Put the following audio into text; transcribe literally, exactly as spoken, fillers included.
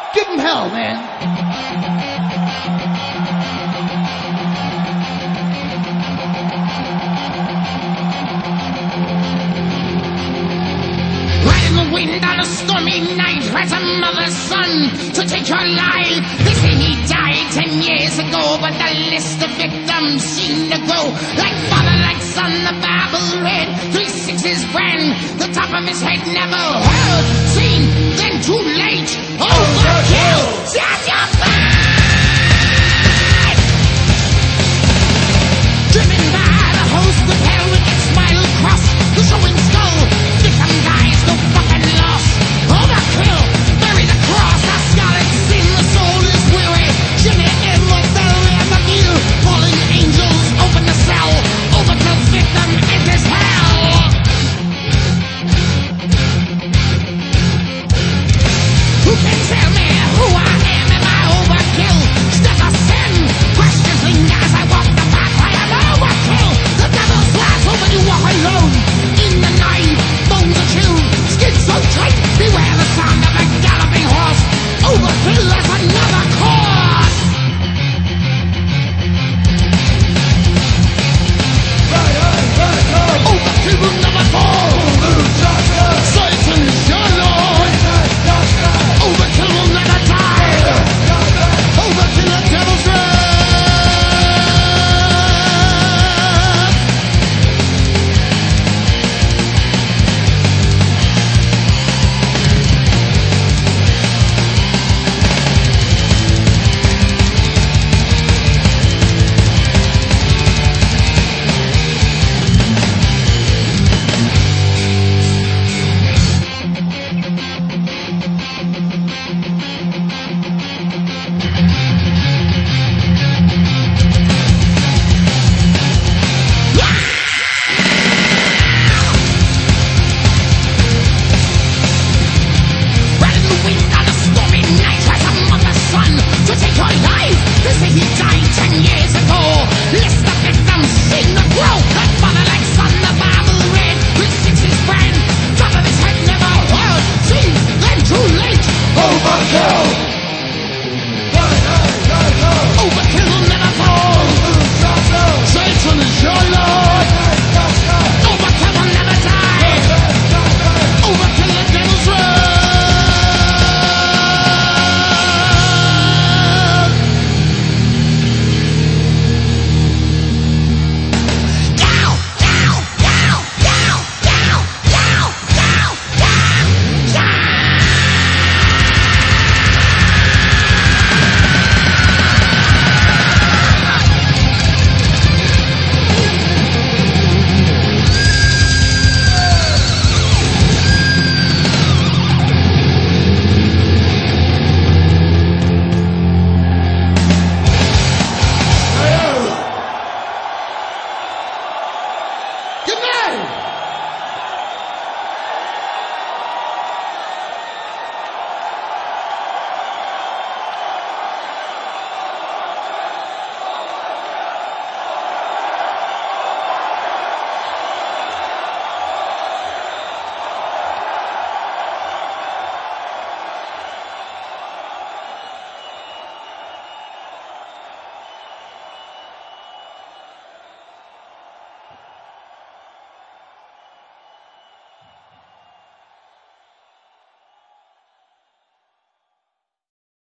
Give him hell, man. Riding the wind on a stormy night, as a mother's son to take her life. They say he died ten years ago, but the list of victims seem to grow. Like father, like son, the Bible read, three sixes brand, the top of his head never heard, seen, then too late. Overkill, set your fire! Driven by the host of hell with its smile cross, the showing skull, victim dies, no fucking loss. Overkill, bury the cross, our scarlet sin, the soul is weary. Jimmy in with the lamb of you, fallen angels open the cell, overkill's victim enters hell. Who can tell me who I am? Am I overkill? Step a sin, questioning as I walk the path. I am overkill. The devil's glass open, you walk alone in the night. Bones are chilled, skin so tight. Beware the sound of a galloping horse. Overkill as another corpse. Overkill will never fall. Satan's your lord. Overkill will never die. Overkill the devil's wrath.